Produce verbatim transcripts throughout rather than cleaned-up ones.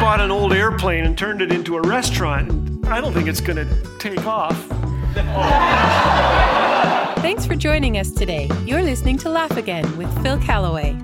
bought an old airplane and turned it into a restaurant. I don't think it's going to take off. Thanks for joining us today. You're listening to Laugh Again with Phil Callaway.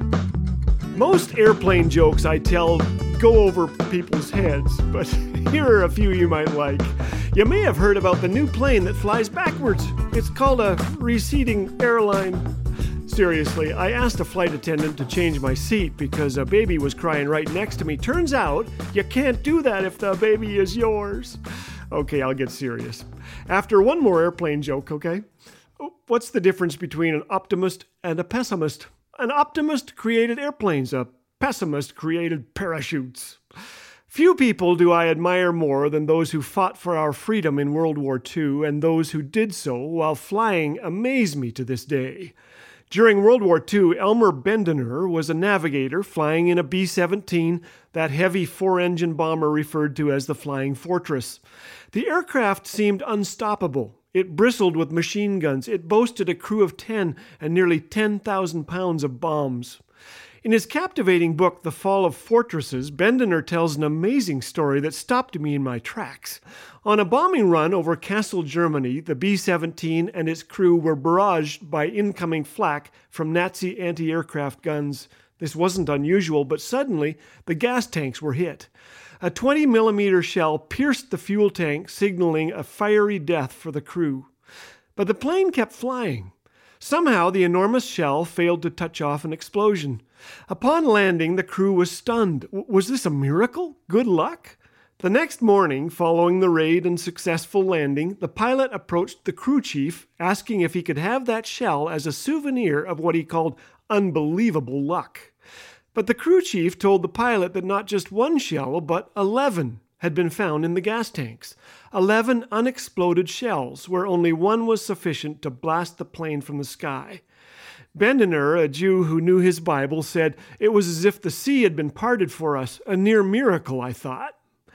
Most airplane jokes I tell go over people's heads, but here are a few you might like. You may have heard about the new plane that flies backwards. It's called a receding airline. Seriously, I asked a flight attendant to change my seat because a baby was crying right next to me. Turns out, you can't do that if the baby is yours. Okay, I'll get serious. After one more airplane joke, okay? What's the difference between an optimist and a pessimist? An optimist created airplanes. A pessimist created parachutes. Few people do I admire more than those who fought for our freedom in World War Two, and those who did so while flying amaze me to this day. During World War Two, Elmer Bendener was a navigator flying in a B seventeen, that heavy four-engine bomber referred to as the Flying Fortress. The aircraft seemed unstoppable. It bristled with machine guns. It boasted a crew of ten and nearly ten thousand pounds of bombs. In his captivating book, The Fall of Fortresses, Bendener tells an amazing story that stopped me in my tracks. On a bombing run over Kassel, Germany, the B seventeen and its crew were barraged by incoming flak from Nazi anti-aircraft guns. This wasn't unusual, but suddenly the gas tanks were hit. A twenty millimeter shell pierced the fuel tank, signaling a fiery death for the crew. But the plane kept flying. Somehow, the enormous shell failed to touch off an explosion. Upon landing, the crew was stunned. W- was this a miracle? Good luck? The next morning, following the raid and successful landing, the pilot approached the crew chief, asking if he could have that shell as a souvenir of what he called unbelievable luck. But the crew chief told the pilot that not just one shell, but eleven had been found in the gas tanks. Eleven unexploded shells, where only one was sufficient to blast the plane from the sky. Bendener, a Jew who knew his Bible, said, "It was as if the sea had been parted for us, a near miracle, I thought."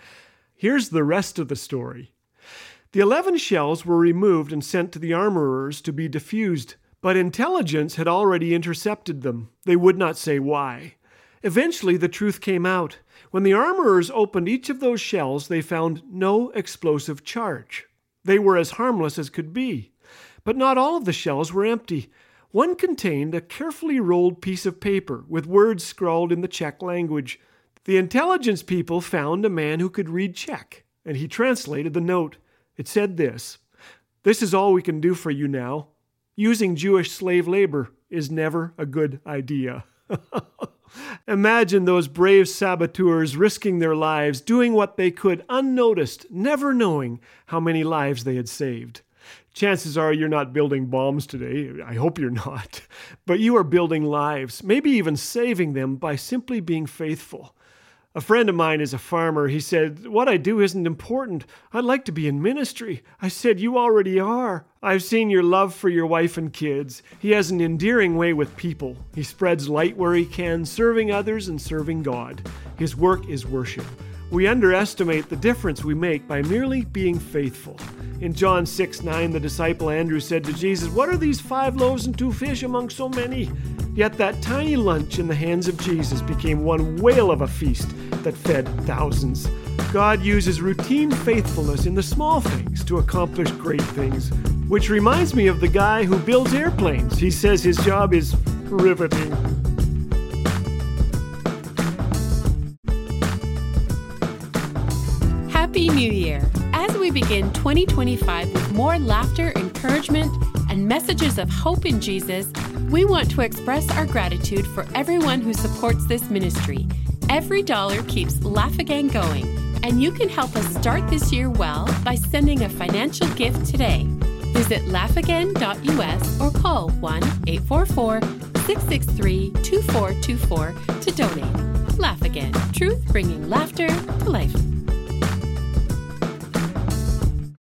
Here's the rest of the story. The eleven shells were removed and sent to the armorers to be defused, but intelligence had already intercepted them. They would not say why. Eventually, the truth came out. When the armorers opened each of those shells, they found no explosive charge. They were as harmless as could be. But not all of the shells were empty. One contained a carefully rolled piece of paper with words scrawled in the Czech language. The intelligence people found a man who could read Czech, and he translated the note. It said this: "This is all we can do for you now. Using Jewish slave labor is never a good idea." Imagine those brave saboteurs risking their lives, doing what they could unnoticed, never knowing how many lives they had saved. Chances are you're not building bombs today. I hope you're not. But you are building lives, maybe even saving them by simply being faithful. A friend of mine is a farmer. He said, "What I do isn't important. I'd like to be in ministry." I said, "You already are. I've seen your love for your wife and kids." He has an endearing way with people. He spreads light where he can, serving others and serving God. His work is worship. We underestimate the difference we make by merely being faithful. In John six nine, the disciple Andrew said to Jesus, "What are these five loaves and two fish among so many?" Yet that tiny lunch in the hands of Jesus became one whale of a feast that fed thousands. God uses routine faithfulness in the small things to accomplish great things, which reminds me of the guy who builds airplanes. He says his job is riveting. Happy New Year! As we begin twenty twenty-five with more laughter, encouragement, and messages of hope in Jesus, we want to express our gratitude for everyone who supports this ministry. Every dollar keeps Laugh Again going, and you can help us start this year well by sending a financial gift today. Visit laugh again dot U S or call one eight four four, six six three, two four two four to donate. Laugh Again, truth bringing laughter to life.